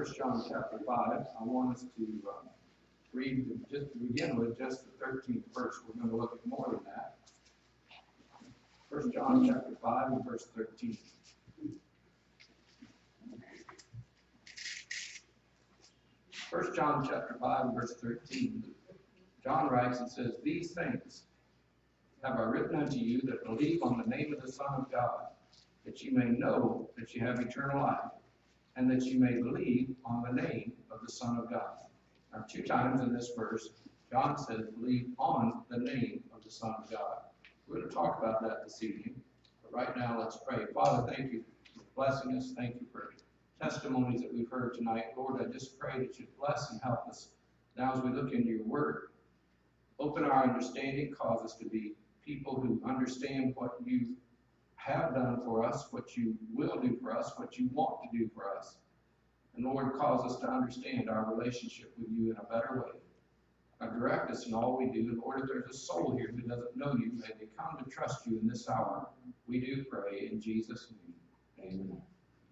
1 John chapter 5. I want us to read, just to begin with, just the 13th verse. We're going to look at more than that. 1 John chapter 5 and verse 13. First John chapter 5 and verse 13. John writes and says, "These things have I written unto you that believe on the name of the Son of God, that ye may know that ye have eternal life, and that ye may believe on the name of the Son of God." Now, 2 times in this verse, John says, believe on the name of the Son of God. We're going to talk about that this evening. But right now, let's pray. Father, thank you for blessing us. Thank you for testimonies that we've heard tonight. Lord, I just pray that you'd bless and help us now as we look into your word. Open our understanding, cause us to be people who understand what you have done for us, what you will do for us, what you want to do for us. And Lord, cause us to understand our relationship with you in a better way. Direct us in all we do. Lord, if there's a soul here who doesn't know you, may they come to trust you in this hour. We do pray in Jesus' name. Amen.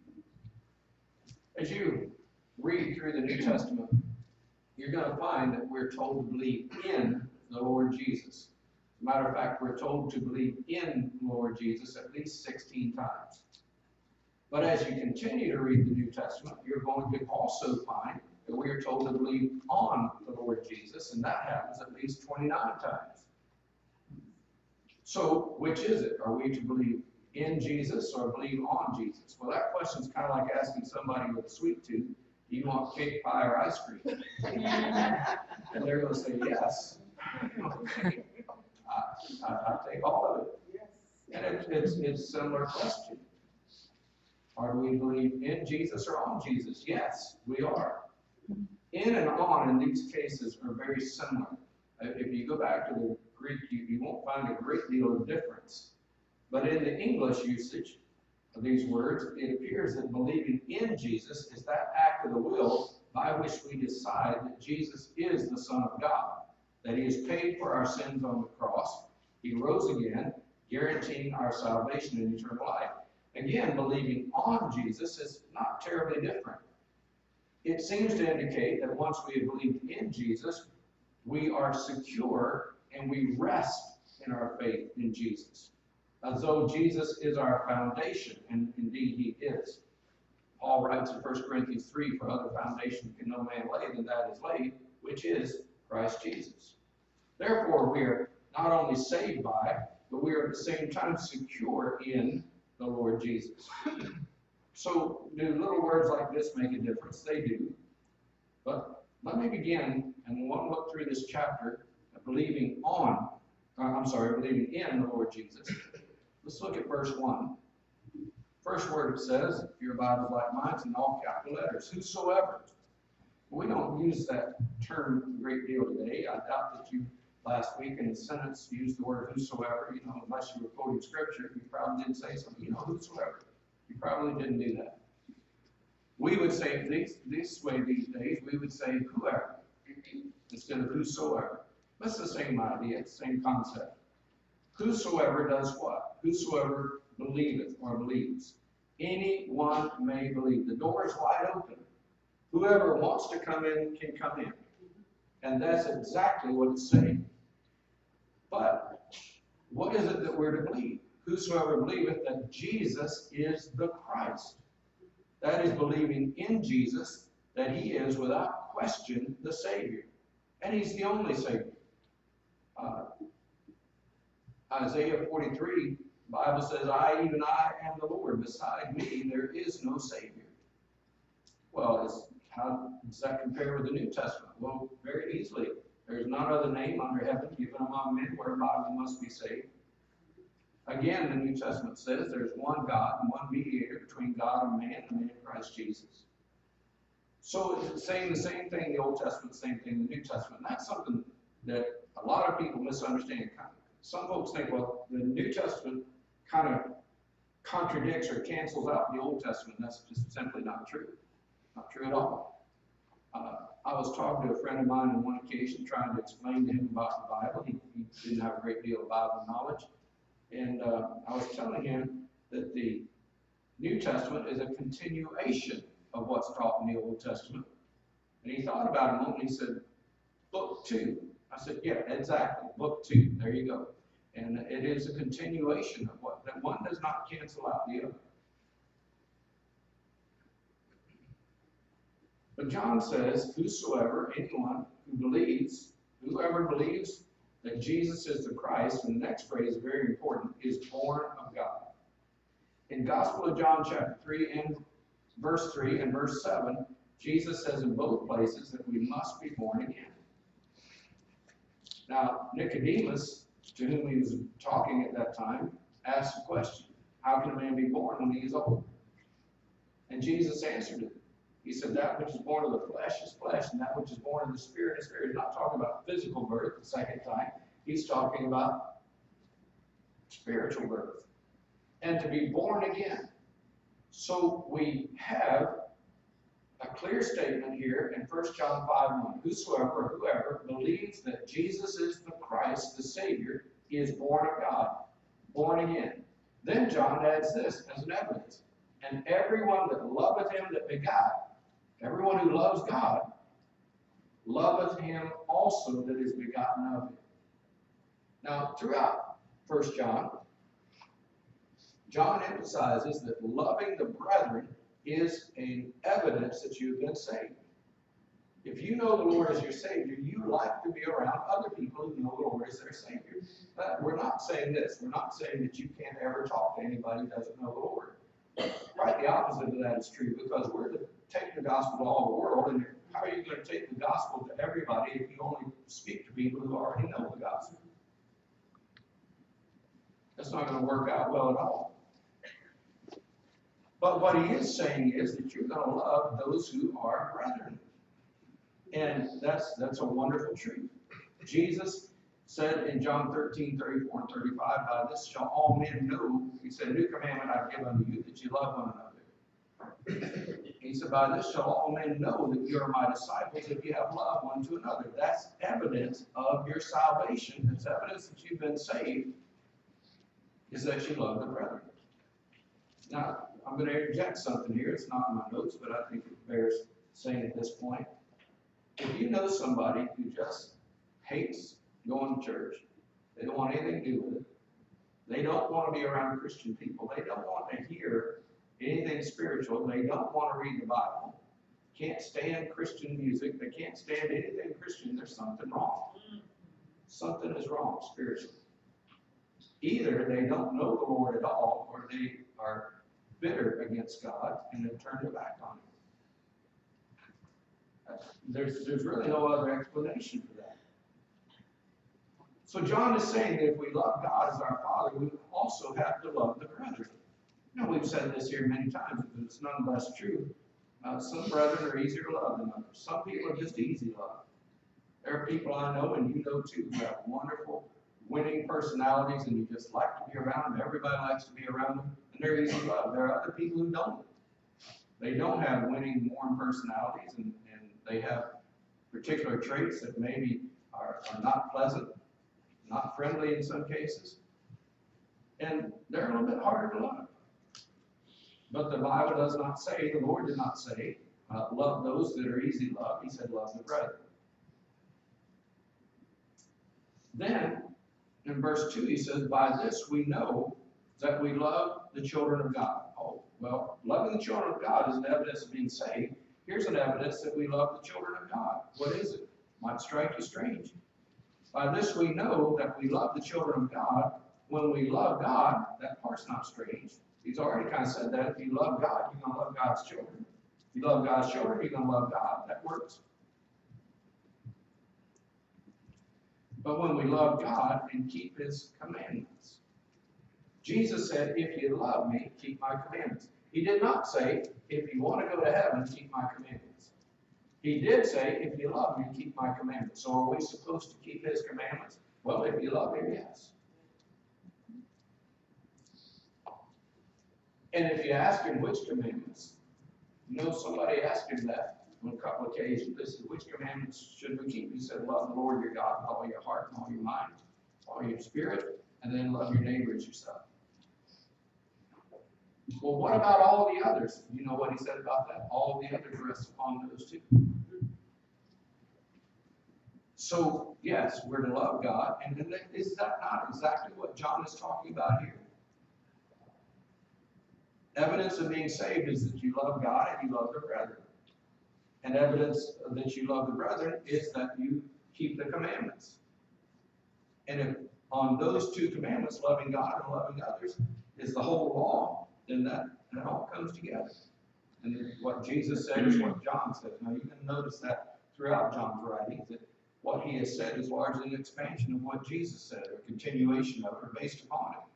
As you read through the New Testament, you're going to find that we're told to believe in the Lord Jesus. As a matter of fact, we're told to believe in the Lord Jesus at least 16 times. But as you continue to read the New Testament, you're going to also find that we are told to believe on the Lord Jesus, and that happens at least 29 times. So, which is it? Are we to believe in Jesus or believe on Jesus? Well, that question is kind of like asking somebody with a sweet tooth, do you want cake, pie, or ice cream? And they're going to say yes. I take all of it. And it's a similar question. Are we believe in Jesus or on Jesus? Yes, we are. In and on in these cases are very similar. If you go back to the Greek, you won't find a great deal of difference. But in the English usage of these words, it appears that believing in Jesus is that act of the will by which we decide that Jesus is the Son of God, that he has paid for our sins on the cross, he rose again, guaranteeing our salvation and eternal life. Again, believing on Jesus is not terribly different. It seems to indicate that once we have believed in Jesus, we are secure and we rest in our faith in Jesus, as though Jesus is our foundation, and indeed he is. Paul writes in 1 Corinthians 3, "For other foundation can no man lay than that is laid, which is Christ Jesus." Therefore, we are not only saved by, but we are at the same time secure in the Lord Jesus. So, do little words like this make a difference? They do. But let me begin, and we want to look through this chapter of believing in the Lord Jesus. Let's look at verse 1. First word it says, if your Bible's like mine, it's in all capital letters, whosoever. We don't use that term a great deal today. I doubt that you last week in the sentence used the word whosoever. Unless you were quoting scripture, you probably didn't say something, whosoever. You probably didn't do that. We would say this way these days, we would say whoever instead of whosoever. That's the same idea, same concept. Whosoever does what? Whosoever believeth or believes. Anyone may believe. The door is wide open. Whoever wants to come in can come in. And that's exactly what it's saying. But what is it that we're to believe? Whosoever believeth that Jesus is the Christ. That is believing in Jesus, that he is without question the Savior. And he's the only Savior. Isaiah 43, the Bible says, even I am the Lord. Beside me there is no Savior. Well, how does that compare with the New Testament? Well, very easily. There's none other name under heaven given among men whereby we must be saved. Again, the New Testament says there's one God and one mediator between God and man Christ Jesus. So it's saying the same thing in the Old Testament, same thing in the New Testament. And that's something that a lot of people misunderstand. Some folks think, well, the New Testament kind of contradicts or cancels out the Old Testament. That's just simply not true. Not true at all. I was talking to a friend of mine on one occasion, trying to explain to him about the Bible. He didn't have a great deal of Bible knowledge. And I was telling him that the New Testament is a continuation of what's taught in the Old Testament. And he thought about it a moment, and he said, book 2. I said, yeah, exactly, book 2. There you go. And it is a continuation of what, that one does not cancel out the other. But John says, whosoever, anyone who believes, whoever believes that Jesus is the Christ, and the next phrase is very important, is born of God. In Gospel of John chapter 3 and verse 3 and verse 7, Jesus says in both places that we must be born again. Now, Nicodemus, to whom he was talking at that time, asked the question, how can a man be born when he is old? And Jesus answered it. He said, that which is born of the flesh is flesh, and that which is born of the Spirit is spirit. He's not talking about physical birth the second time. He's talking about spiritual birth. And to be born again. So we have a clear statement here in 1 John 5:1. Whosoever or whoever believes that Jesus is the Christ, the Savior, is born of God, born again. Then John adds this as an evidence. And everyone that loveth him that begot, everyone who loves God, loveth him also that is begotten of him. Now, throughout 1 John, John emphasizes that loving the brethren is an evidence that you've been saved. If you know the Lord as your Savior, you like to be around other people who know the Lord as their Savior. But we're not saying this. We're not saying that you can't ever talk to anybody who doesn't know the Lord. Right, the opposite of that is true, because we're to take the gospel to all the world, and how are you going to take the gospel to everybody if you only speak to people who already know the gospel? That's not going to work out well at all. But what he is saying is that you're going to love those who are brethren. And that's a wonderful truth. Jesus said in John 13:34 and 35, by this shall all men know, he said, new commandment I give unto you, that you love one another. He said, by this shall all men know that you are my disciples, if you have love one to another. That's evidence of your salvation. It's evidence that you've been saved, is that you love the brethren. Now, I'm going to interject something here. It's not in my notes, but I think it bears saying at this point. If you know somebody who just hates going to church, they don't want anything to do with it, they don't want to be around Christian people, they don't want to hear anything spiritual, they don't want to read the Bible, can't stand Christian music, they can't stand anything Christian, there's something wrong. Something is wrong spiritually. Either they don't know the Lord at all, or they are bitter against God and have turned their back on Him. There's really no other explanation for that. So John is saying that if we love God as our Father, we also have to love the brethren. You know, we've said this here many times, but it's none less true. Some brethren are easier to love than others. Some people are just easy to love. There are people I know, and you know too, who have wonderful, winning personalities, and you just like to be around them. Everybody likes to be around them, and they're easy to love. There are other people who don't. They don't have winning, warm personalities, and they have particular traits that maybe are not pleasant, not friendly in some cases, and they're a little bit harder to love. But the Bible does not say, the Lord did not say, love those that are easy to love. He said, love the brethren. Then, in verse 2, he says, by this we know that we love the children of God. Oh, well, loving the children of God is an evidence of being saved. Here's an evidence that we love the children of God. What is it? Might strike you strange. By this we know that we love the children of God. When we love God, that part's not strange. He's already kind of said that. If you love God, you're going to love God's children. If you love God's children, you're going to love God. That works. But when we love God and keep His commandments. Jesus said, if you love me, keep my commandments. He did not say, if you want to go to heaven, keep my commandments. He did say, if you love me, keep my commandments. So are we supposed to keep His commandments? Well, if you love Him, yes. And if you ask Him which commandments, you know, somebody asked Him that on a couple of occasions. They said, which commandments should we keep? He said, love the Lord your God with all your heart and all your mind, all your spirit, and then love your neighbor as yourself. Well, what about all the others? You know what he said about that? All the others rest upon those too. So, yes, we're to love God, and is that not exactly what John is talking about here? Evidence of being saved is that you love God and you love the brethren. And evidence that you love the brethren is that you keep the commandments. And if on those two commandments, loving God and loving others, is the whole law, then that all comes together. And what Jesus said is what John says. Now you can notice that throughout John's writings, that what he has said is largely an expansion of what Jesus said, or a continuation of it, or based upon it.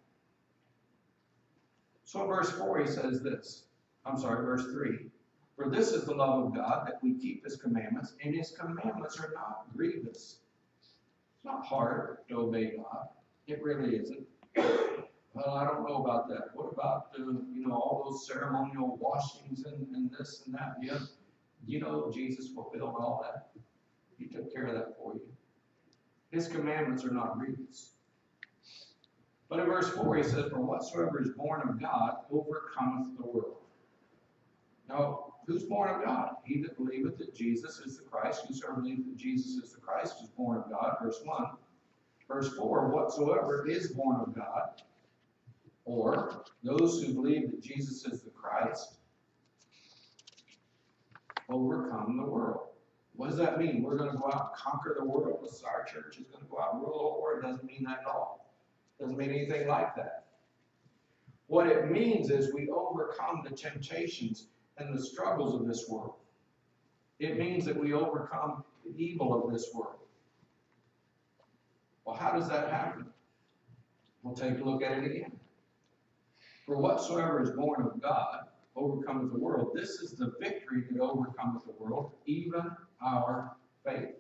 So in verse 4 he says this, verse 3, for this is the love of God, that we keep his commandments, and his commandments are not grievous. It's not hard to obey God. It really isn't. Well, I don't know about that. What about, all those ceremonial washings and this and that? Yeah. You know, Jesus fulfilled all that. He took care of that for you. His commandments are not grievous. But in verse 4 he says, for whatsoever is born of God overcometh the world. Now, who's born of God? He that believeth that Jesus is the Christ. Whosoever believeth that Jesus is the Christ is born of God. Verse 1. Verse 4, whatsoever is born of God, or those who believe that Jesus is the Christ, overcome the world. What does that mean? We're going to go out and conquer the world? Our church is going to go out and rule the world? It doesn't mean that at all. It doesn't mean anything like that. What it means is we overcome the temptations and the struggles of this world. It means that we overcome the evil of this world. Well, how does that happen? We'll take a look at it again. For whatsoever is born of God overcometh the world. This is the victory that overcometh the world, even our faith.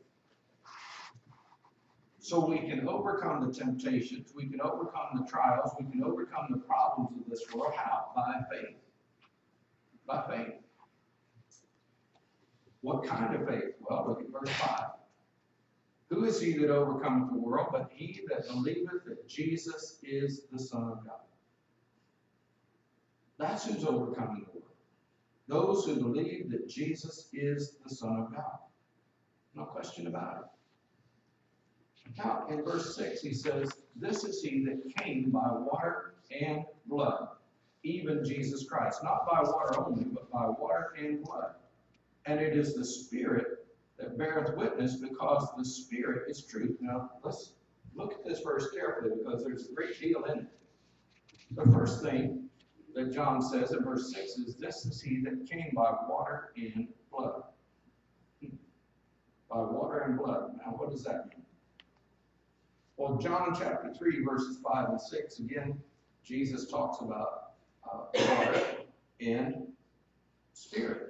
So we can overcome the temptations, we can overcome the trials, we can overcome the problems of this world. How? By faith. By faith. What kind of faith? Well, look at verse 5. Who is he that overcometh the world, but he that believeth that Jesus is the Son of God? That's who's overcoming the world. Those who believe that Jesus is the Son of God. No question about it. Now, in verse 6, he says, this is he that came by water and blood, even Jesus Christ. Not by water only, but by water and blood. And it is the Spirit that beareth witness, because the Spirit is truth. Now, let's look at this verse carefully, because there's a great deal in it. The first thing that John says in verse 6 is, this is he that came by water and blood. By water and blood. Now, what does that mean? Well, John chapter 3, verses 5 and 6, again, Jesus talks about water and Spirit.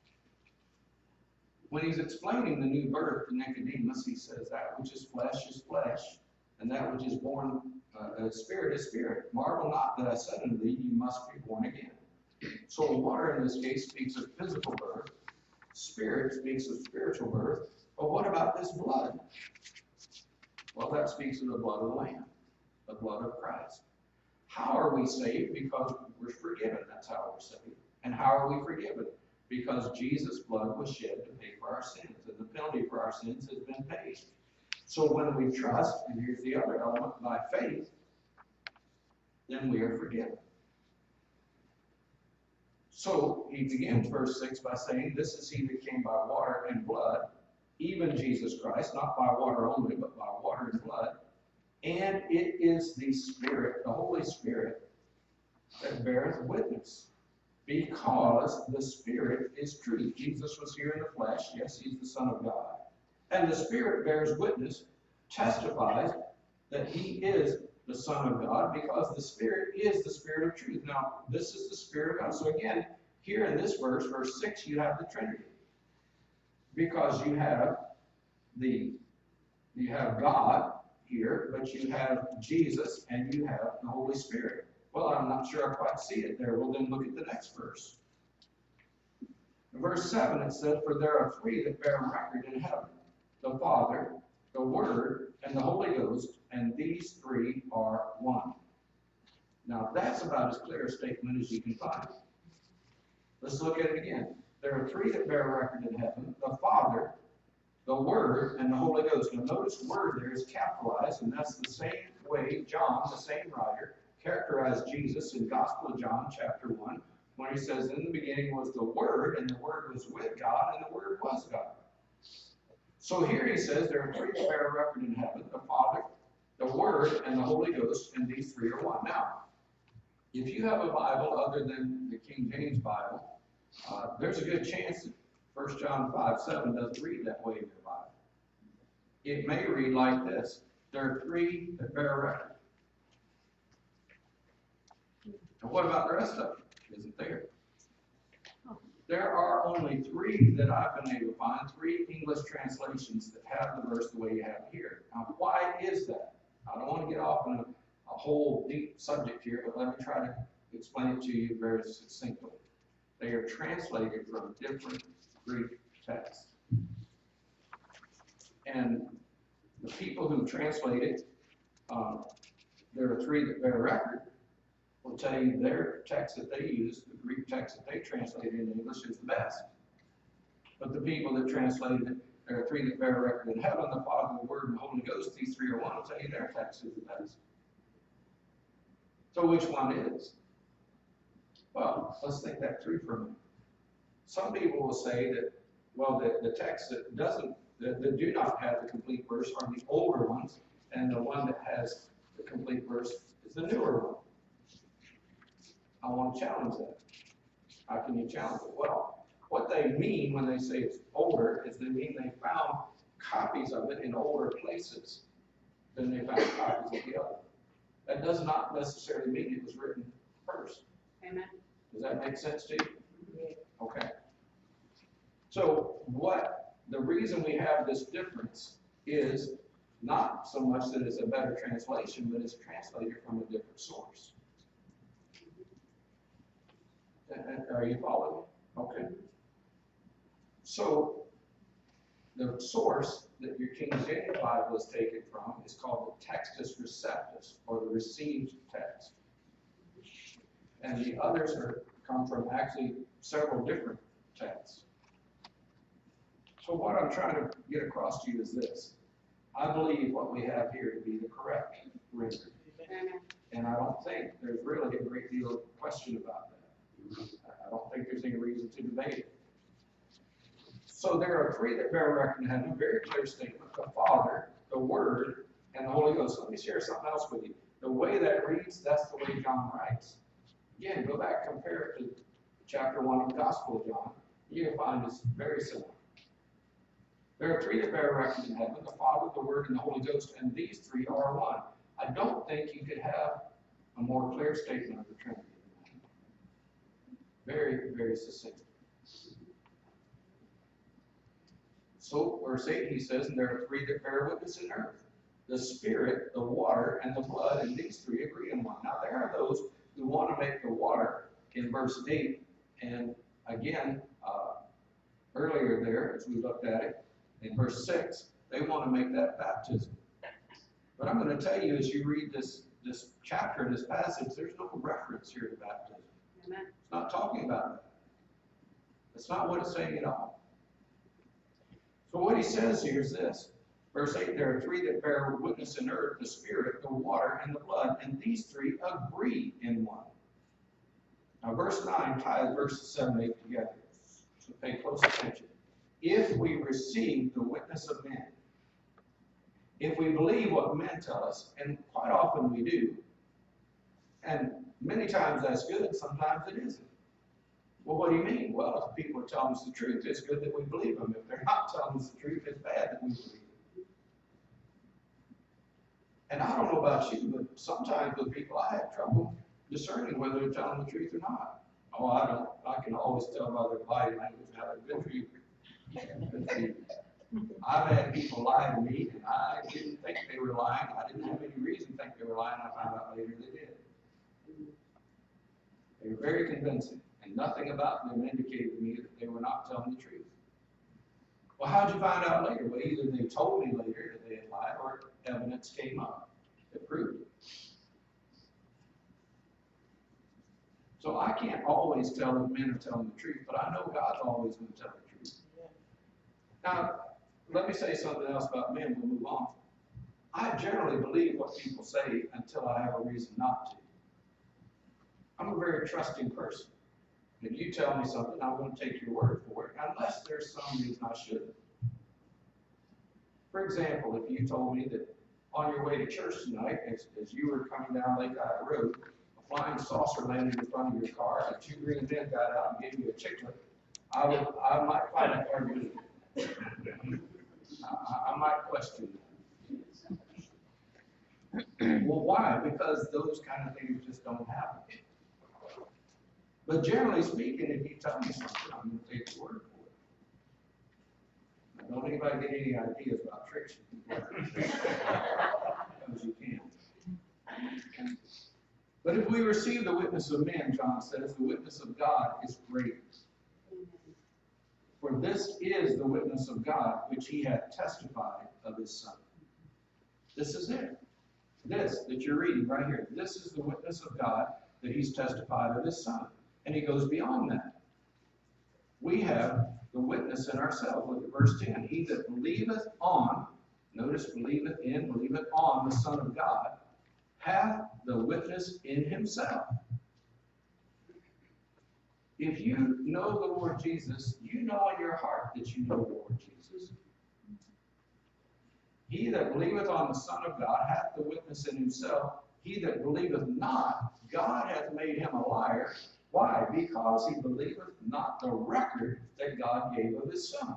When he's explaining the new birth to Nicodemus, he says, that which is flesh, and that which is born spirit is spirit. Marvel not that I said unto thee, you must be born again. So water in this case speaks of physical birth. Spirit speaks of spiritual birth. But what about this blood? Well, that speaks of the blood of the Lamb, the blood of Christ. How are we saved? Because we're forgiven. That's how we're saved. And how are we forgiven? Because Jesus' blood was shed to pay for our sins, and the penalty for our sins has been paid. So when we trust, and here's the other element, by faith, then we are forgiven. So he begins verse 6 by saying, this is he that came by water and blood, even Jesus Christ, not by water only, but by water and blood. And it is the Spirit, the Holy Spirit, that beareth witness. Because the Spirit is truth. Jesus was here in the flesh. Yes, he's the Son of God. And the Spirit bears witness, testifies that he is the Son of God, because the Spirit is the Spirit of truth. Now, this is the Spirit of God. So again, here in this verse, verse 6, you have the Trinity. Because you have God here, but you have Jesus and you have the Holy Spirit. Well, I'm not sure I quite see it there. Well, then look at the next verse. In verse 7, it says, for there are three that bear record in heaven, the Father, the Word, and the Holy Ghost, and these three are one. Now, that's about as clear a statement as you can find. Let's look at it again. There are three that bear record in heaven: the Father, the Word, and the Holy Ghost. Now, notice Word there is capitalized, and that's the same way John, the same writer, characterized Jesus in Gospel of John, chapter 1, when he says, in the beginning was the Word, and the Word was with God, and the Word was God. So here he says there are three that bear record in heaven: the Father, the Word, and the Holy Ghost, and these three are one. Now, if you have a Bible other than the King James Bible, there's a good chance that 1 John 5:7 doesn't read that way in your Bible. It may read like this: there are three that bear record. And what about the rest of it? Isn't there? There are only three that I've been able to find, three English translations that have the verse the way you have it here. Now, why is that? I don't want to get off on a whole deep subject here, but let me try to explain it to you very succinctly. They are translated from different Greek texts. And the people who translate it, there are three that bear record, will tell you their text that they use, the Greek text that they translated in English, is the best. But the people that translated it, there are three that bear record in heaven: the Father, the Word, and the Holy Ghost. These three are one. Will tell you their text is the best. So which one is? Well, let's think that through for a minute. Some people will say that, well, the text that do not have the complete verse are the older ones, and the one that has the complete verse is the newer one. I want to challenge that. How can you challenge it? Well, what they mean when they say it's older is they mean they found copies of it in older places than they found copies of the other. That does not necessarily mean it was written first. Amen. Does that make sense to you? Okay. So the reason we have this difference is not so much that it's a better translation, but it's translated from a different source. Are you following? Okay. So the source that your King James Bible is taken from is called the Textus Receptus, or the received text. And the others come from actually several different texts. So what I'm trying to get across to you is this: I believe what we have here to be the correct rendering. And I don't think there's really a great deal of question about that. I don't think there's any reason to debate it. So there are three that bear record in heaven, very clear statement: the Father, the Word, and the Holy Ghost. Let me share something else with you. The way that reads, that's the way John writes. Again, go back, compare it to chapter 1 of the Gospel of John. You can find it's very similar. There are three that bear record in heaven: the Father, the Word, and the Holy Ghost, and these three are one. I don't think you could have a more clear statement of the Trinity. Very, very succinct. So, verse 8, he says, and there are three that bear witness in earth: the Spirit, the water, and the blood, and these three agree in one. Now, there are those who want to make the water in verse 8, and again, earlier there, as we looked at it, in verse 6, they want to make that baptism. But I'm going to tell you, as you read this chapter, this passage, there's no reference here to baptism. Amen. It's not talking about that. That's not what it's saying at all. So what he says here is this. Verse 8, there are three that bear witness in earth: the Spirit, the water, and the blood, and these three agree in one. Now verse 9 ties verses 7 and 8 together. So pay close attention. If we receive the witness of men, if we believe what men tell us, and quite often we do, and many times that's good, sometimes it isn't. Well, what do you mean? Well, if people are telling us the truth, it's good that we believe them. If they're not telling us the truth, it's bad that we believe them. And I don't know about you, but sometimes with people I have trouble discerning whether they're telling the truth or not. Oh, I don't. I can always tell by their body language how they're good for you. Good for you. I've had people lie to me, and I didn't think they were lying. I didn't have any reason to think they were lying. I found out later they did. They were very convincing, and nothing about them indicated to me that they were not telling the truth. Well, how'd you find out later? Well, either they told me later that they had lied, or evidence came up that proved it. can't always tell if men are telling the truth, but I know God's always going to tell the truth. Now, let me say something else about men. We'll move on. I generally believe what people say until I have a reason not to. I'm a very trusting person. If you tell me something, I'm going to take your word for it, unless there's some reason I shouldn't. For example, if you told me that on your way to church tonight, as you were coming down Lake Iowa Road, a flying saucer landed in front of your car, and 2 green men got out and gave you a chiclet, I might find that argument. I might question that. Well, why? Because those kind of things just don't happen. But generally speaking, if you tell me something, I'm going to take your word for it. Now, don't anybody get any ideas about tricks? Because you can. But if we receive the witness of men, John says, the witness of God is great. For this is the witness of God, which he hath testified of his Son. This is it. This that you're reading right here. This is the witness of God, that he's testified of his Son. And he goes beyond that. We have the witness in ourselves. Look at verse 10. He that believeth on, notice believeth in, believeth on the Son of God, hath the witness in himself. If you know the Lord Jesus, you know in your heart that you know the Lord Jesus. He that believeth on the Son of God hath the witness in himself. He that believeth not, God hath made him a liar. Why? Because he believeth not the record that God gave of his Son.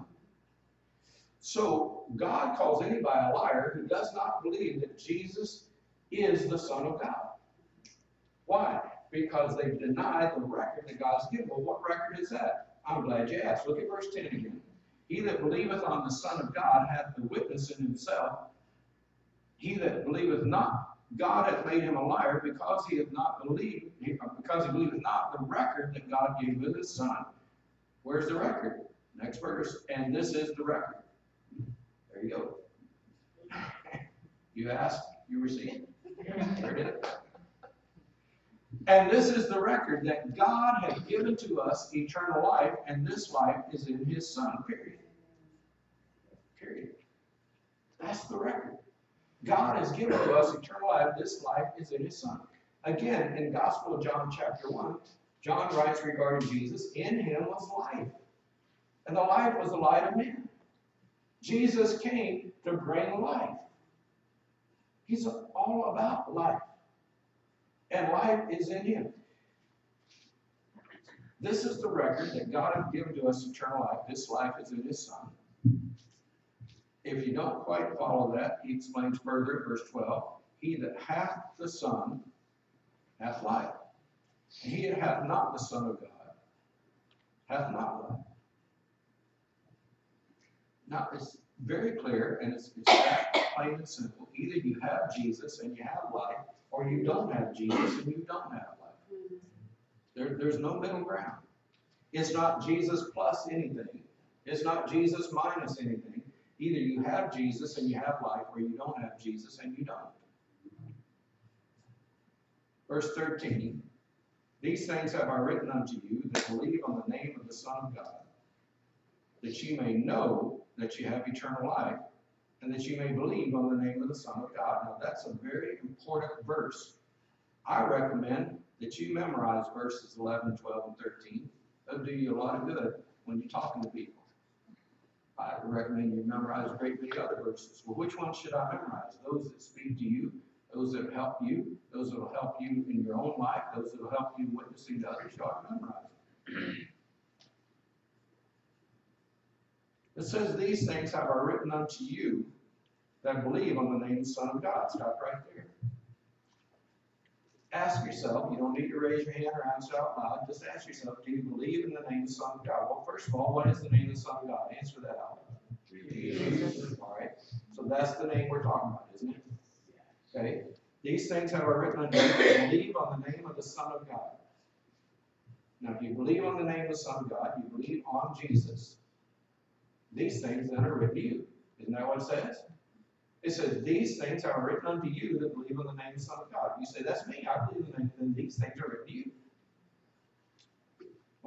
So God calls anybody a liar who does not believe that Jesus is the Son of God. Why? Because they've denied the record that God's given. Well, what record is that? I'm glad you asked. Look at verse 10 again. He that believeth on the Son of God hath the witness in himself. He that believeth not, God hath made him a liar, because he hath not believed, because he believeth not the record that God gave of his Son. Where's the record? Next verse. And this is the record. There you go. You asked, you received. There it is. And this is the record, that God hath given to us eternal life, and this life is in his Son. Period. Period. That's the record. God has given to us eternal life. This life is in his Son. Again, in Gospel of John chapter 1, John writes regarding Jesus, in him was life, and the life was the light of men. Jesus came to bring life. He's all about life. And life is in him. This is the record, that God hath given to us eternal life. This life is in his Son. If you don't quite follow that, he explains further at verse 12. He that hath the Son hath life. And he that hath not the Son of God hath not life. Now, it's very clear, and it's plain and simple. Either you have Jesus and you have life, or you don't have Jesus and you don't have life. There's no middle ground. It's not Jesus plus anything. It's not Jesus minus anything. Either you have Jesus and you have life, or you don't have Jesus and you don't. Verse 13, these things have I written unto you that believe on the name of the Son of God, that ye may know that ye have eternal life, and that you may believe on the name of the Son of God. Now, that's a very important verse. I recommend that you memorize verses 11, 12, and 13. That'll do you a lot of good when you're talking to people. I recommend you memorize a great many other verses. Well, which ones should I memorize? Those that speak to you, those that help you, those that will help you in your own life, those that will help you witnessing to others. You ought to memorize them. It says, these things have I written unto you that believe on the name of the Son of God. Stop right there. Ask yourself, you don't need to raise your hand or answer out loud, just ask yourself, do you believe in the name of the Son of God? Well, first of all, what is the name of the Son of God? Answer that out loud. Jesus. All right. So that's the name we're talking about, isn't it? Okay. These things have I written unto you that believe on the name of the Son of God. Now, if you believe on the name of the Son of God, you believe on Jesus, these things then are written to you. Isn't that what it says? It says, these things are written unto you that believe on the name of the Son of God. You say, that's me. I believe in the name, then these things are written to you.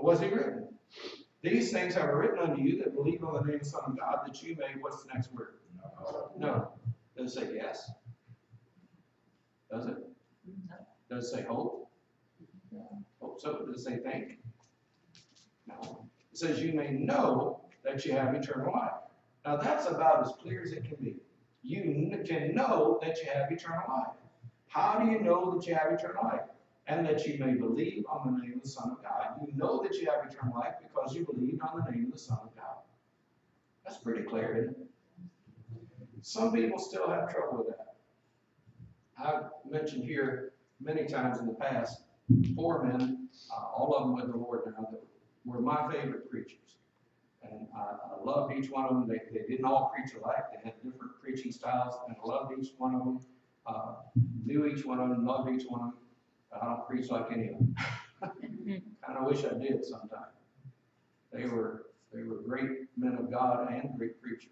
Was he written? These things have I written unto you that believe on the name of the Son of God, that you may, what's the next word? No. Does it say yes? Does it? No. Does it say hope? Hope so. Does it say think? No. It says you may know that you have eternal life. Now that's about as clear as it can be. You can know that you have eternal life. How do you know that you have eternal life? And that you may believe on the name of the Son of God. You know that you have eternal life because you believed on the name of the Son of God. That's pretty clear, isn't it? Some people still have trouble with that. I've mentioned here many times in the past, 4 men, all of them with the Lord now, that were my favorite preachers. And I loved each one of them. They didn't all preach alike. They had different preaching styles, and I loved each one of them. Knew each one of them, loved each one of them. I don't preach like any of them. Kind of wish I did sometime. They were great men of God and great preachers.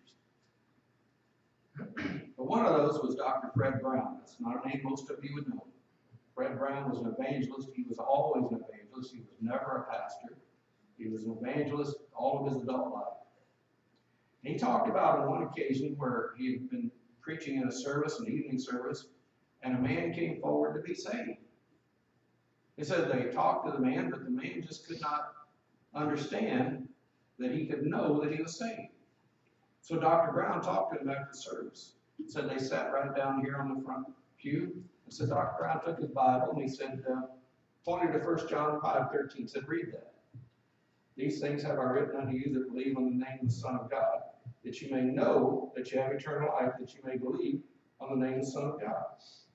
But one of those was Dr. Fred Brown. That's not a name most of you would know. Fred Brown was an evangelist. He was always an evangelist. He was never a pastor. He was an evangelist all of his adult life. And he talked about on one occasion where he had been preaching in a service, an evening service, and a man came forward to be saved. He said they talked to the man, but the man just could not understand that he could know that he was saved. So Dr. Brown talked to him after the service. He said they sat right down here on the front pew. And so Dr. Brown took his Bible and he said, pointed to 1 John 5:13, said, read that. These things have I written unto you that believe on the name of the Son of God, that you may know that you have eternal life, that you may believe on the name of the Son of God.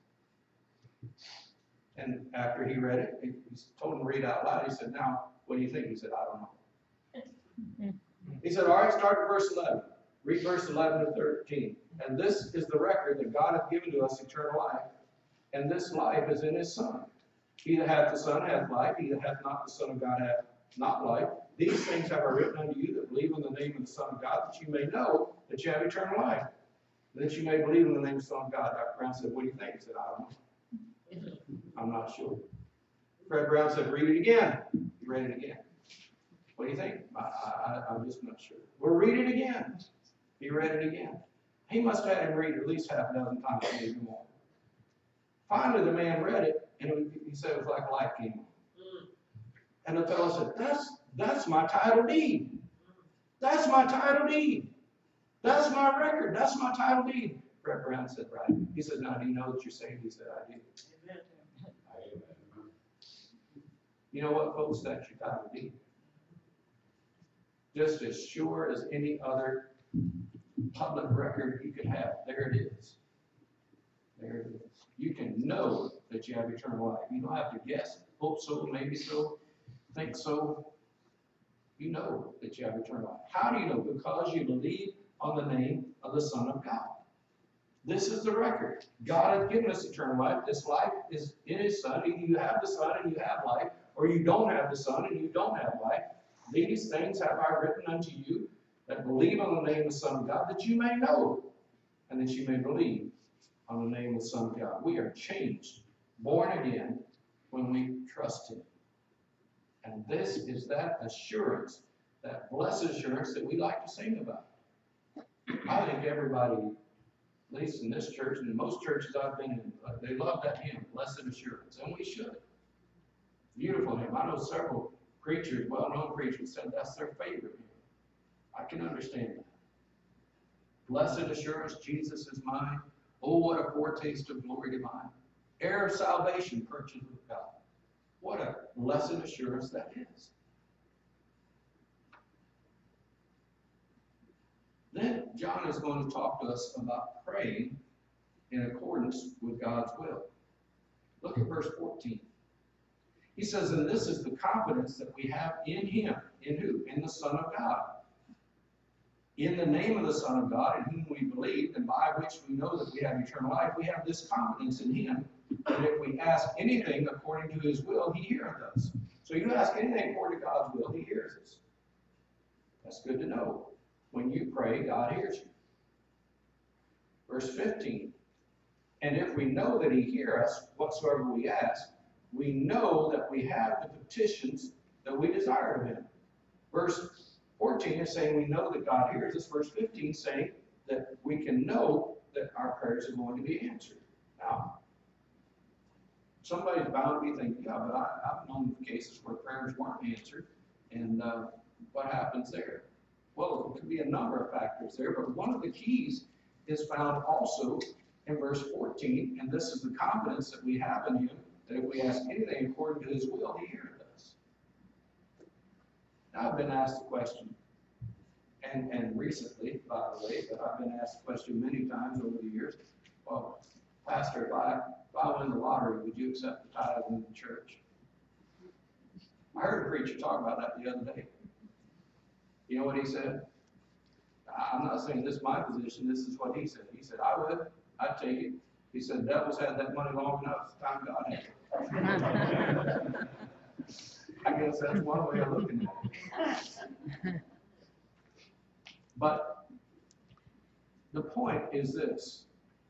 And after he read it, he told him to read out loud. He said, now, what do you think? He said, I don't know. He said, all right, start at verse 11. Read verse 11 to 13. And this is the record that God hath given to us eternal life, and this life is in his Son. He that hath the Son hath life, he that hath not the Son of God hath not life. These things have I written unto you that believe in the name of the Son of God, that you may know that you have eternal life, that you may believe in the name of the Son of God. Dr. Brown said, what do you think? He said, I don't know. I'm not sure. Fred Brown said, read it again. He read it again. What do you think? I'm just not sure. Well, read it again. He read it again. He must have had him read it at least half a dozen times, maybe more. Finally, the man read it, and he said it was like a light came on. And the fellow said, that's my title deed. That's my title deed. That's my record. That's my title deed. Fred Brown said, right. He said, now, do you know that you're saved? He said, I do. Amen. You know what, folks? That's your title deed. Just as sure as any other public record you could have. There it is. There it is. You can know that you have eternal life. You don't have to guess. Hope so, maybe so, think so. You know that you have eternal life. How do you know? Because you believe on the name of the Son of God. This is the record. God has given us eternal life. This life is in his Son. Either you have the Son and you have life, or you don't have the Son and you don't have life. These things have I written unto you that believe on the name of the Son of God, that you may know, and that you may believe on the name of the Son of God. We are changed, born again, when we trust him. And this is that assurance, that blessed assurance that we like to sing about. I think everybody, at least in this church and in most churches I've been in, they love that hymn, Blessed Assurance, and we should. Beautiful hymn. I know several preachers, well-known preachers, said that's their favorite hymn. I can understand that. Blessed assurance, Jesus is mine. Oh, what a foretaste of glory divine. Heir of salvation, purchased with God. What a blessed assurance that is. Then John is going to talk to us about praying in accordance with God's will. Look at verse 14. He says, and this is the confidence that we have in him. In who? In the Son of God. In the name of the Son of God, in whom we believe, and by which we know that we have eternal life, we have this confidence in him, that if we ask anything according to his will, he heareth us. So you ask anything according to God's will, he hears us. That's good to know. When you pray, God hears you. Verse 15. And if we know that he hears us, whatsoever we ask, we know that we have the petitions that we desire of him. Verse 14 is saying we know that God hears us. Verse 15 saying that we can know that our prayers are going to be answered. Now, somebody's bound to be thinking, yeah, but I've known cases where prayers weren't answered, and what happens there? Well, it could be a number of factors there, but one of the keys is found also in verse 14, and this is the confidence that we have in him, that if we ask anything according to his will, he heareth us. Now, I've been asked the question, and recently, by the way, but I've been asked the question many times over the years, well, Pastor, if I win the lottery, would you accept the tithe in the church? I heard a preacher talk about that the other day. You know what he said? I'm not saying this is my position, this is what he said. He said, I would, I'd take it. He said, the devil's had that money long enough, time God had it. I guess that's one way of looking at it. But the point is this.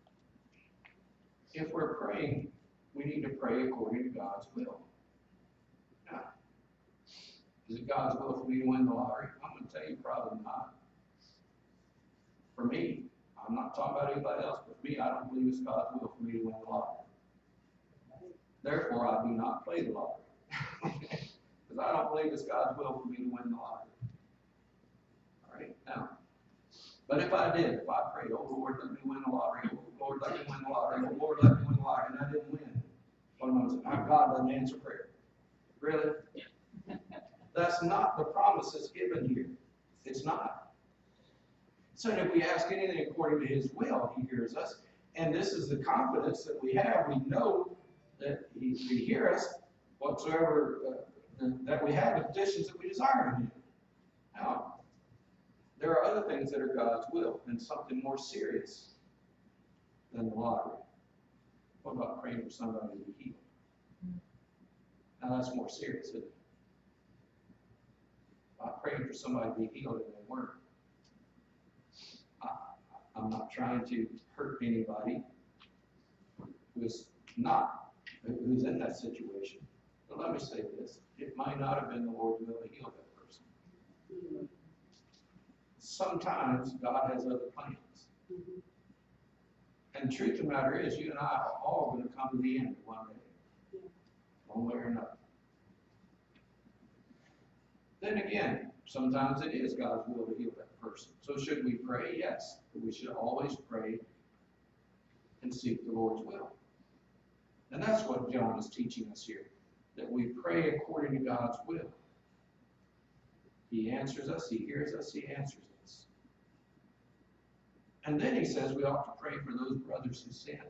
If we're praying, we need to pray according to God's will. Now, is it God's will for me to win the lottery? I'm going to tell you probably not. For me, I'm not talking about anybody else, but for me, I don't believe it's God's will for me to win the lottery. Therefore, I do not play the lottery. Because I don't believe it's God's will for me to win the lottery. All right? Now, but if I did, if I prayed, oh Lord, let me win the lottery, oh Lord, let me win the lottery, oh Lord, let me win the lottery, and I didn't win, what am I going to say? God doesn't answer prayer. Really? That's not the promise that's given here. It's not. So if we ask anything according to his will, he hears us. And this is the confidence that we have. We know that he hears us whatsoever that we have the petitions that we desire of him. Now, there are other things that are God's will and something more serious than the lottery. What about praying for somebody to be healed? Now that's more serious, isn't it? Praying for somebody to be healed and they weren't. I'm not trying to hurt anybody who's in that situation. But let me say this. It might not have been the Lord's will to heal that person. Sometimes God has other plans. And the truth of the matter is, you and I are all going to come to the end one day. One way or another. Then again, sometimes it is God's will to heal that person. So should we pray? Yes. But we should always pray and seek the Lord's will. And that's what John is teaching us here. That we pray according to God's will. He answers us, he hears us, he answers us. And then he says we ought to pray for those brothers who sin.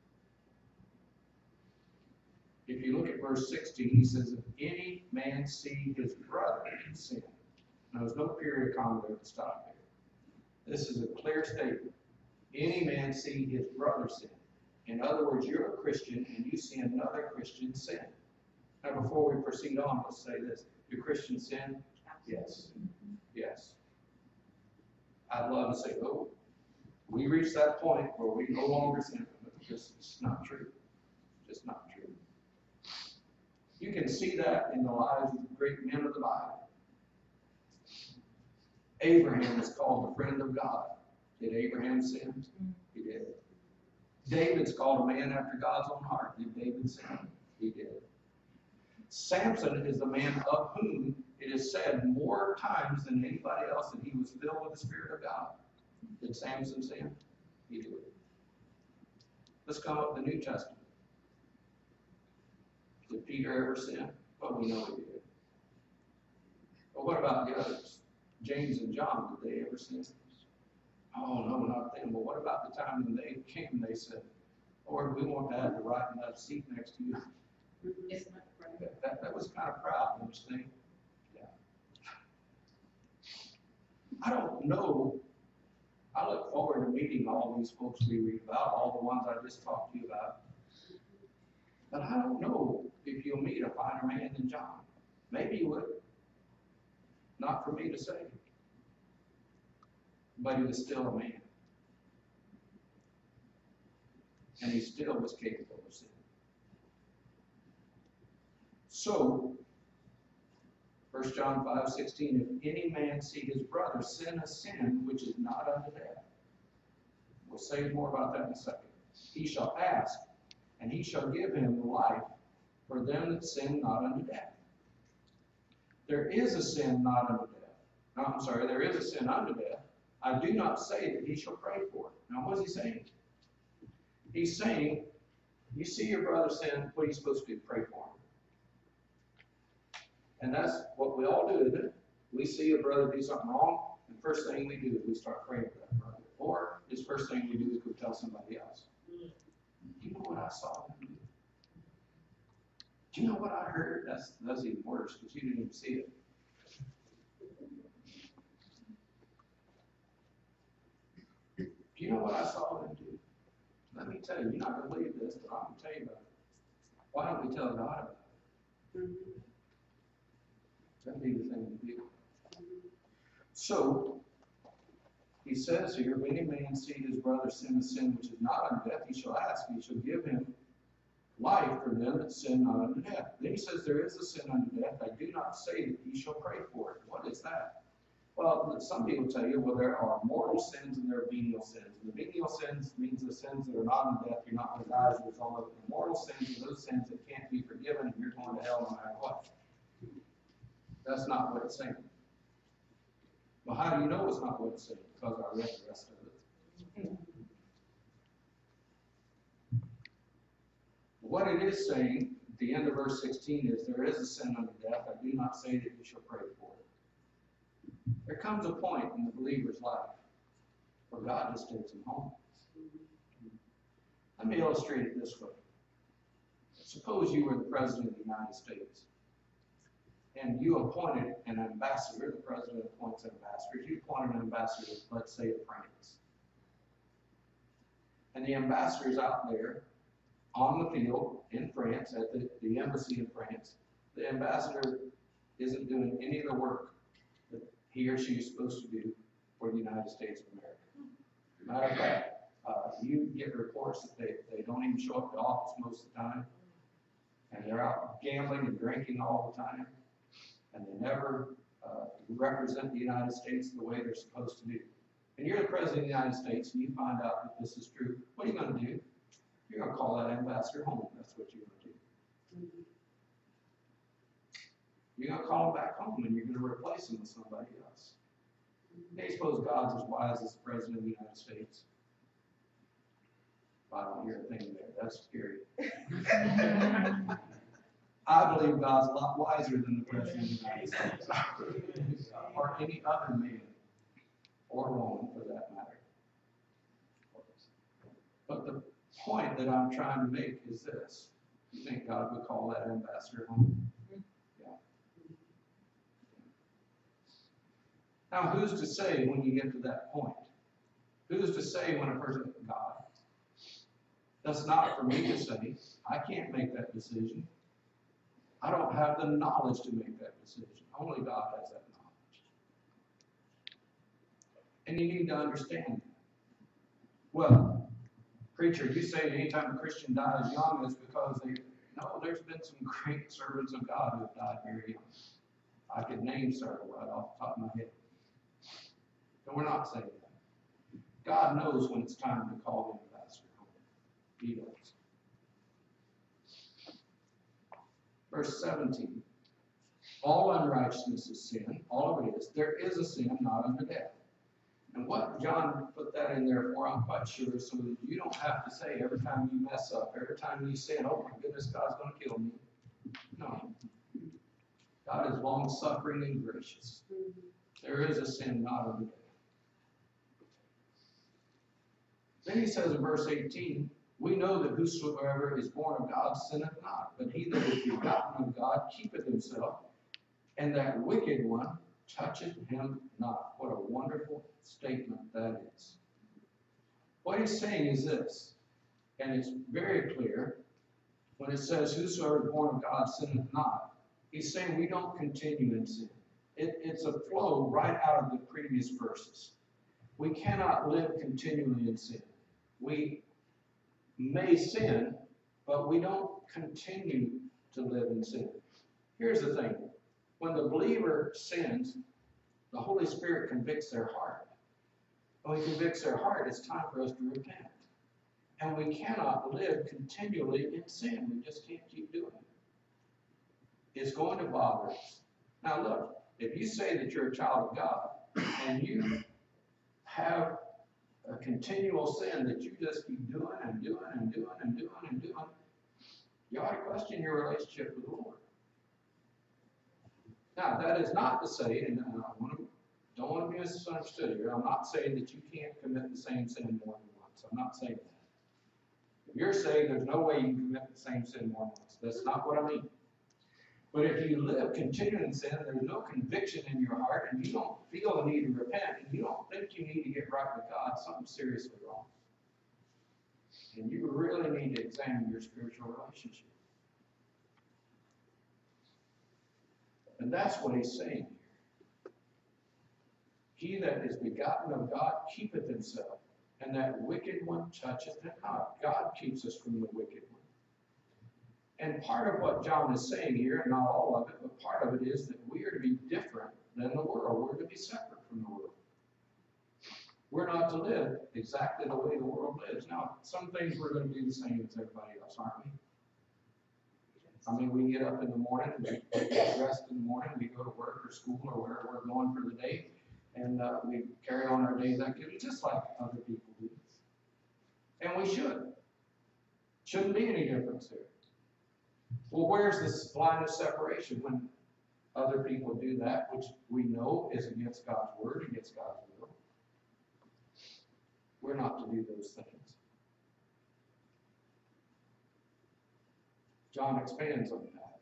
If you look at verse 16, he says, if any man see his brother in sin. Now, there's no period of comma there to stop there. This is a clear statement. Any man see his brother sin. In other words, you're a Christian and you see another Christian sin. Now, before we proceed on, let's say this. Do Christians sin? Yes. Yes. I'd love to say, oh, we reached that point where we no longer sin. But it's not true. Just not true. You can see that in the lives of the great men of the Bible. Abraham is called the friend of God. Did Abraham sin? He did. David's called a man after God's own heart. Did David sin? He did. Samson is the man of whom it is said more times than anybody else that he was filled with the Spirit of God. Did Samson sin? He did. Let's come up to the New Testament. Did Peter ever sin? Well, we know he did. But what about the others? James and John, did they ever sin? Oh, no, not them. But what about the time when they came and they said, Lord, we want to have the right and left seat next to you? That was kind of proud, don't you think? Yeah. I don't know. I look forward to meeting all these folks we read about, all the ones I just talked to you about. But I don't know if you'll meet a finer man than John. Maybe you would. Not for me to say. But he was still a man. And he still was capable of sin. So, 1 John 5:16, if any man see his brother sin a sin which is not unto death. We'll say more about that in a second. He shall ask, and he shall give him life for them that sin not unto death. There is a sin not unto death. No, I'm sorry, there is a sin unto death. I do not say that he shall pray for it. Now, what is he saying? He's saying, you see your brother sin, what are you supposed to do? Pray for him. And that's what we all do, isn't it? We see a brother do something wrong, and first thing we do is we start praying for that brother. Or the first thing we do is go tell somebody else. Do you know what I saw him do? Do you know what I heard? That's even worse, because you didn't even see it. Do you know what I saw him do? Let me tell you, you're not going to believe this, but I'm going to tell you about it. Why don't we tell God about it? That'd be the thing to do. So, he says here, if any man see his brother sin a sin which is not unto death, he shall ask, and he shall give him life for them that sin not unto death. Then he says, there is a sin unto death. I do not say that he shall pray for it. What is that? Well, some people tell you, well, there are mortal sins and there are venial sins. And the venial sins means the sins that are not unto death. You're not going to die as a result of it. The mortal sins are those sins that can't be forgiven, and you're going to hell no matter what. That's not what it's saying. Well, how do you know it's not what it's saying? Because I read the rest of it. What it is saying, at the end of verse 16, is there is a sin unto death. I do not say that you shall pray for it. There comes a point in the believer's life where God just takes him home. Let me illustrate it this way. Suppose you were the President of the United States, and you appointed an ambassador. The President appoints ambassadors. You appointed an ambassador, let's say, of France. And the ambassador's out there on the field in France, at the embassy in France. The ambassador isn't doing any of the work that he or she is supposed to do for the United States of America. Matter of fact, you get reports that they don't even show up to office most of the time, and they're out gambling and drinking all the time, and they never represent the United States the way they're supposed to do. And you're the President of the United States, and you find out that this is true. What are you going to do? You're going to call that ambassador home. That's what you're going to do. You're going to call him back home, and you're going to replace him with somebody else. They suppose God's as wise as the President of the United States. I don't hear a thing there. That's scary. I believe God's a lot wiser than the President of the United States. Or any other man or woman, for that matter. But the point that I'm trying to make is this. You think God would call that ambassador home? Yeah. Now, who's to say when you get to that point? Who's to say when a person, God? That's not for me to say. I can't make that decision. I don't have the knowledge to make that decision. Only God has that knowledge. And you need to understand that. Well, preacher, you say anytime a Christian dies young, it's because no, there's been some great servants of God who have died very young. I could name several right off the top of my head. And we're not saying that. God knows when it's time to call the ambassador home. He does. Verse 17. All unrighteousness is sin. All of it is. There is a sin not unto death. And what John put that in there for, I'm quite sure, so that you don't have to say every time you mess up, every time you sin, oh my goodness, God's going to kill me. No. God is long-suffering and gracious. There is a sin not unto death. Then he says in verse 18, we know that whosoever is born of God sinneth not, but he that is begotten of God keepeth himself, and that wicked one toucheth him not. What a wonderful statement that is. What he's saying is this, and it's very clear when it says, whosoever is born of God sinneth not. He's saying we don't continue in sin. It's a flow right out of the previous verses. We cannot live continually in sin. We may sin, but we don't continue to live in sin. Here's the thing. When the believer sins, the Holy Spirit convicts their heart. When He convicts their heart, it's time for us to repent. And we cannot live continually in sin. We just can't keep doing it. It's going to bother us. Now look, if you say that you're a child of God and you have a continual sin that you just keep doing and doing and doing and doing and doing, you ought to question your relationship with the Lord. Now, that is not to say, and I don't want to be misunderstood here, I'm not saying that you can't commit the same sin more than once. I'm not saying that. If you're saying there's no way you can commit the same sin more than once, that's not what I mean. But if you live continuing in sin, there's no conviction in your heart, and you don't feel the need to repent, and you don't think you need to get right with God, something's seriously wrong. And you really need to examine your spiritual relationship. And that's what he's saying here. He that is begotten of God keepeth himself, and that wicked one toucheth him not. God keeps us from the wicked one. And part of what John is saying here, and not all of it, but part of it is that we are to be different than the world. We're to be separate from the world. We're not to live exactly the way the world lives. Now, some things we're going to do the same as everybody else, aren't we? I mean, we get up in the morning, we get dressed in the morning, we go to work or school or wherever we're going for the day, and we carry on our day's activities just like other people do. And we should. Shouldn't be any difference there. Well, where's this line of separation when other people do that, which we know is against God's word, against God's will? We're not to do those things. John expands on that.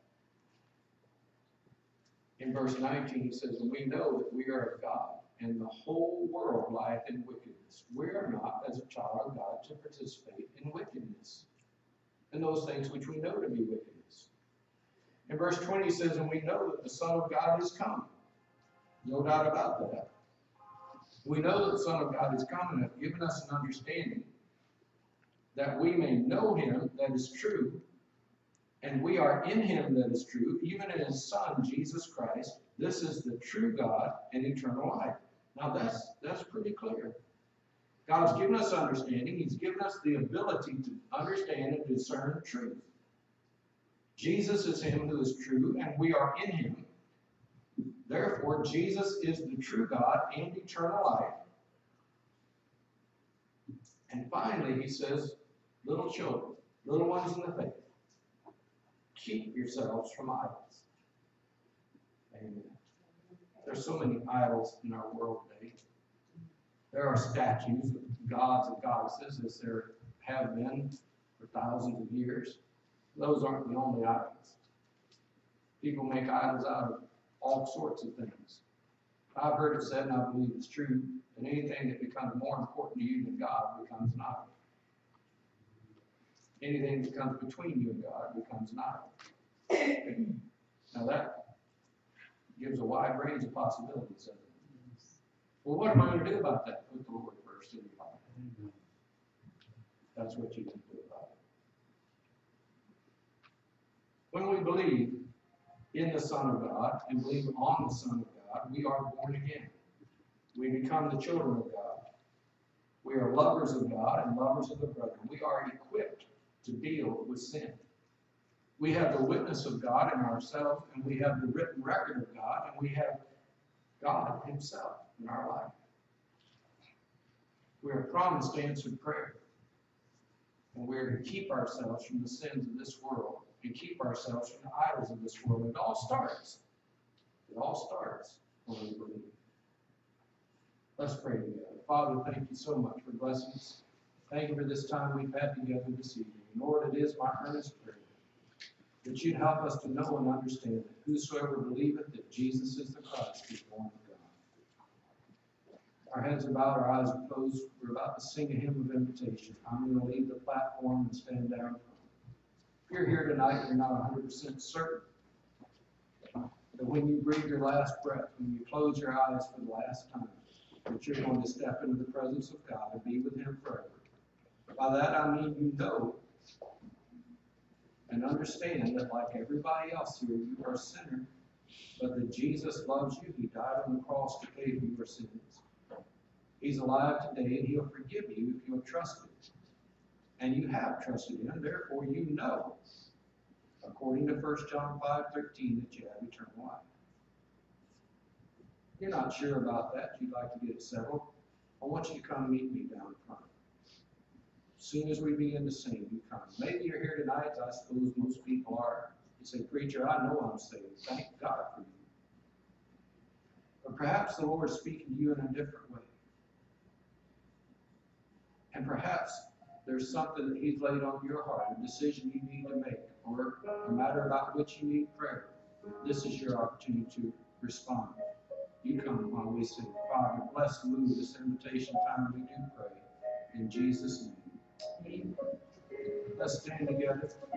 In verse 19, he says, and we know that we are of God, and the whole world lieth in wickedness. We are not, as a child of God, to participate in wickedness, and those things which we know to be wickedness. In verse 20, he says, and we know that the Son of God is come. No doubt about that. We know that the Son of God is come and hath given us an understanding that we may know him that is true, and we are in him that is true, even in his Son, Jesus Christ. This is the true God and eternal life. Now that's pretty clear. God's given us understanding. He's given us the ability to understand and discern truth. Jesus is him who is true, and we are in him. Therefore, Jesus is the true God and eternal life. And finally, he says, little children, little ones in the faith, keep yourselves from idols. Amen. There's so many idols in our world today. There are statues of gods and goddesses, as there have been for thousands of years. Those aren't the only idols. People make idols out of all sorts of things. I've heard it said, and I believe it's true, that anything that becomes more important to you than God becomes an idol. Anything that comes between you and God becomes an idol. Now that gives a wide range of possibilities, doesn't it? Well, what am I going to do about that? Put the Lord first in your life. That's what you can do about it. When we believe in the Son of God and believe on the Son of God, we are born again. We become the children of God. We are lovers of God and lovers of the brethren. We are equipped to deal with sin. We have the witness of God in ourselves, and we have the written record of God, and we have God himself in our life. We are promised answered prayer. And we are to keep ourselves from the sins of this world and keep ourselves from the idols of this world. It all starts when we believe. Let's pray together. Father, thank you so much for blessing us. Thank you for this time we've had together this evening. Lord, it is my earnest prayer that you'd help us to know and understand that whosoever believeth that Jesus is the Christ is born of God. Our heads are bowed, our eyes are closed. We're about to sing a hymn of invitation. I'm going to leave the platform and stand down. If you're here tonight, you're not 100% certain that when you breathe your last breath, when you close your eyes for the last time, that you're going to step into the presence of God and be with him forever. By that I mean you know and understand that like everybody else here, you are a sinner but that Jesus loves you. He died on the cross to pay for your sins. He's alive today, and he'll forgive you if you'll trust him. And you have trusted him, therefore you know, according to 1 John 5:13, that you have eternal life. If you're not sure about that, you'd like to get it settled, I want you to come meet me down front. As soon as we begin to sing, you come. Maybe you're here tonight, I suppose most people are. You say, preacher, I know I'm saved. Thank God for you. But perhaps the Lord is speaking to you in a different way. And perhaps there's something that he's laid on your heart, a decision you need to make, or a matter about which you need prayer. This is your opportunity to respond. You come while we sing. Father, bless and move this invitation time we do pray. In Jesus' name. Let's stand together.